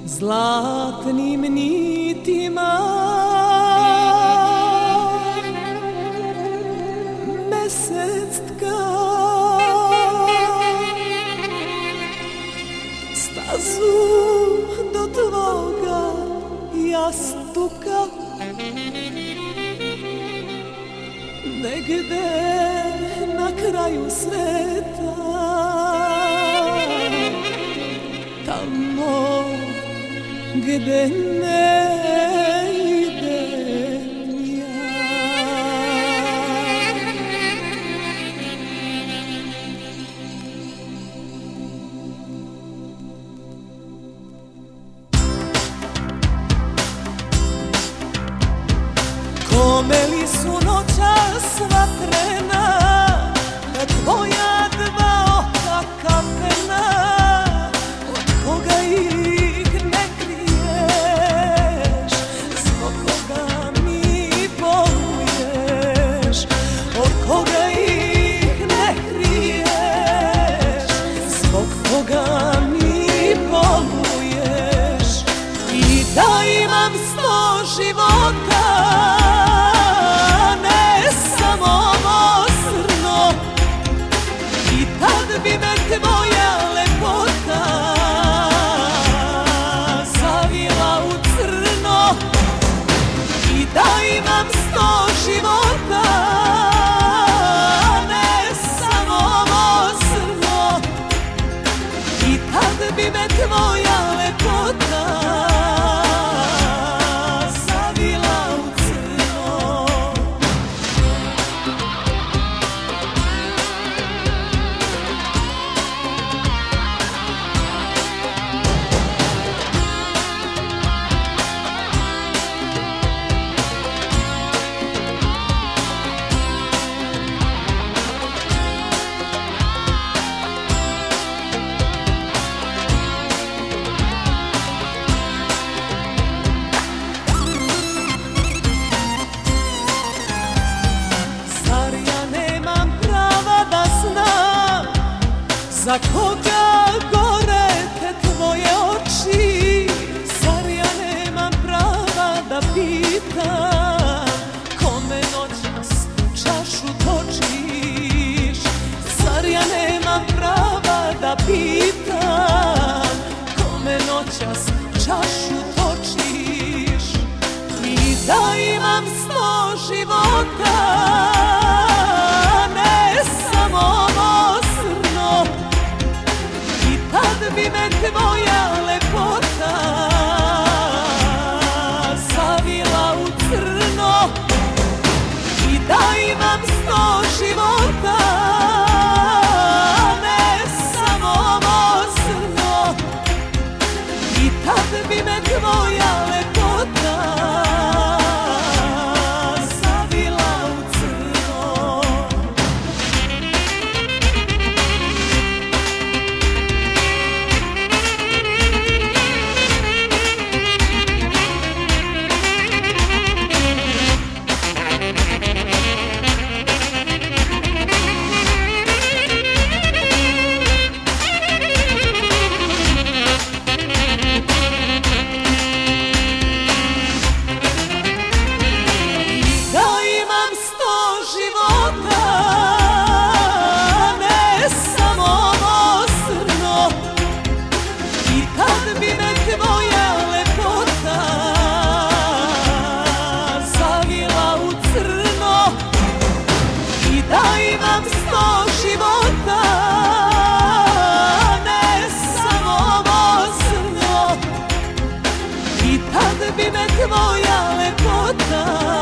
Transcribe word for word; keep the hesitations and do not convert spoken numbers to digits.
zlatnim nitima mesec tka stazu do tvoga jastuka negde na kraju sveta, tamo gde ne idem ja. Kome li su noćas vatrena, da tvoja dva oka kapena, od koga ih ne kriješ, zbog koga mi boluješ, od koga ih ne kriješ, zbog koga mi boluješ. I da imam sto života, bi me tvoja lepota zavila u crno. I da imam sto života, ne samo ovo zrno, i tad bi me tvoja lepota zavila u crno. Za koga gore te tvoje oči, zar ja nemam prava da pitam kome noćas čašu točiš? Zar ja nemam prava da pitam kome noćas čašu točiš? I da imam sto života, ne samo ovo zrno, tad bi me tvoja lepota zavila u crno. I da imam sto života, ne samo ovo zrno, i tad bi me tvoja lepota zavila u crno. Tad bi me tvoja lepota